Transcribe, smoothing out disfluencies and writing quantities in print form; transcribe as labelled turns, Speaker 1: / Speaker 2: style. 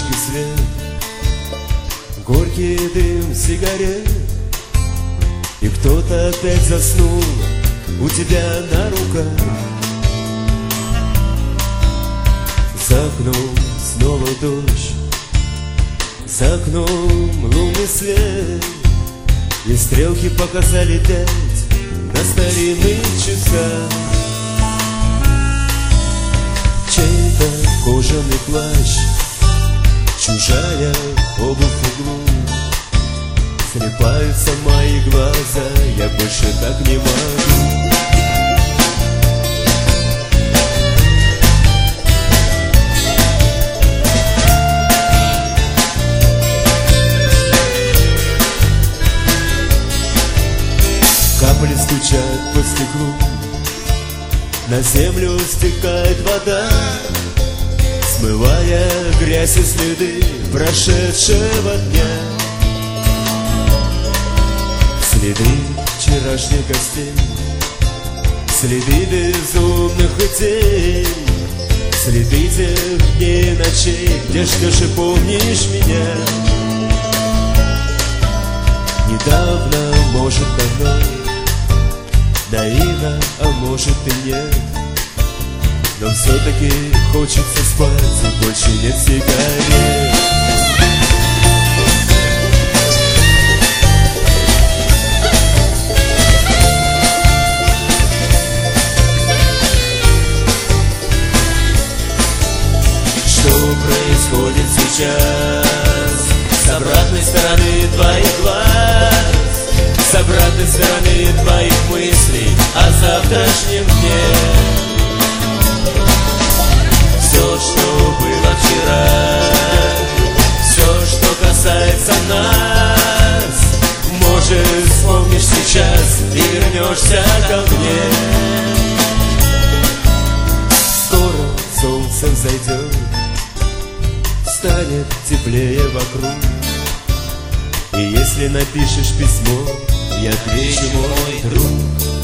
Speaker 1: лампочки свет, горький дым сигарет, и кто-то опять заснул у тебя на руках. За окном снова дождь, за окном лунный свет, и стрелки показали 5 на старинных часах. Чей-то кожаный плащ, чужая обувь в углу, слепаются мои глаза, я больше так не могу. Капли стучат по стеклу, на землю стекает вода, смывая грязь и следы прошедшего дня. Следы вчерашних гостей, следы безумных идей, следы тех дней и ночей, где ж ты же помнишь меня. Недавно, может, давно, наивно, а может и нет, но все-таки хочется спать, и больше нет сигарет. Что происходит сейчас с обратной стороны твоих глаз, с обратной стороны твоих мыслей о завтрашнем дне? Все, что было вчера, все, что касается нас, может, вспомнишь сейчас и вернешься ко мне. Скоро солнце взойдет, станет теплее вокруг, и если напишешь письмо, я отвечу, мой друг.